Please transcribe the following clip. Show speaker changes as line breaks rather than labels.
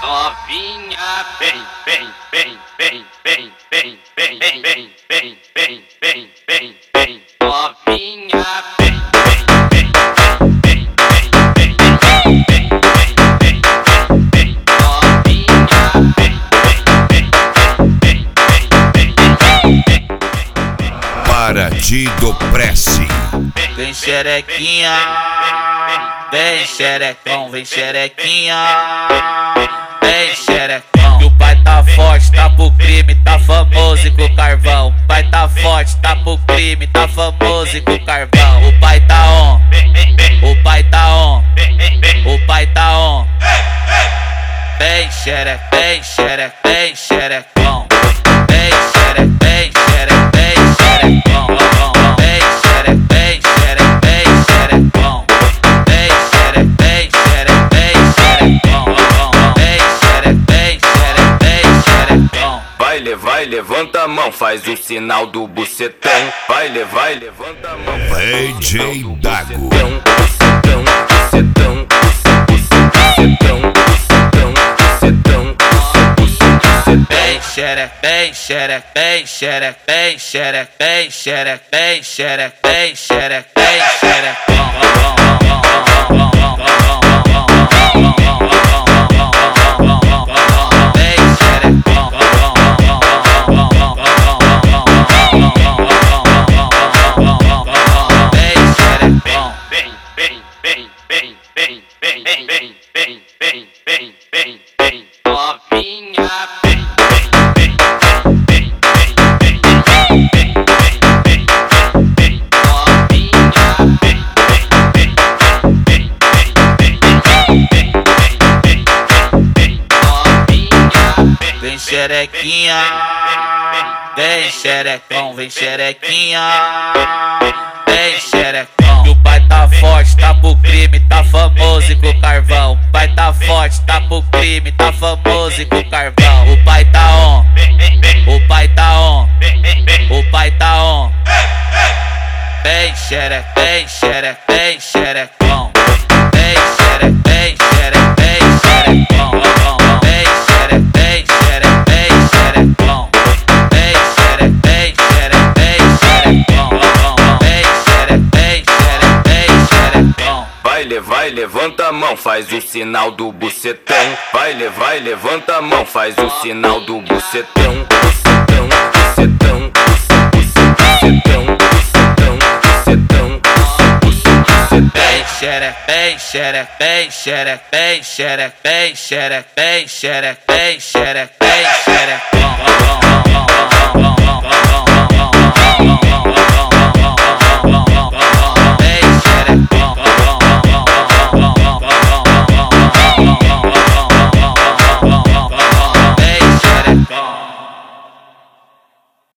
Novinha, bem, bem, bem, bem, bem, bem, bem, bem, bem, bem, bem, bem, bem, bem, novinha, bem, bem, bem, bem, bem, bem, bem, bem, bem, bem, bem, novinha, bem, bem, bem, bem, bem, bem, bem.
Paraty do Prece.
Vem xerequinha, vem xerecão, vem xerequinha, vem xerecão. Que o pai tá forte, tá pro crime, tá famoso e com carvão. O pai tá forte, tá pro crime, tá famoso e com carvão. O pai tá on, o pai tá on, o pai tá on. Vem xereca, vem xereca, vem xerecão. Vem xereca, vem xereca, vem xerecão.
Vai, levanta a mão, faz o sinal do bucetão. Vai, levanta a mão.
DJ Dago.
Bucetão, bucetão, bucetão, bucetão, bucetão, bucetão.
Vem xereca, vem xereca, vem xereca, vem xereca, vem xereca, vem xereca, vem xereca, vem xereca. Vem xerequinha, vem xerecão, vem xerequinha, vem xerecão. Que o pai tá forte, tá pro crime, tá famoso e com carvão. O pai tá forte, tá pro crime, tá famoso e com carvão. O pai tá on, o pai tá on, o pai tá on. Vem xereca, vem xereca, vem xerecão. Vem xereca, vem xereca, vem xerecão.
Vai, levanta a mão, faz o sinal do bucetão. Vai, levanta a mão, faz o sinal do bucetão. Bucetão, bucetão, bucetão, bucetão, bucetão, bucetão.
Vem xereca, vem xereca, vem xereca, vem xereca, vem xereca, vem xereca, vem xereca, vem xereca.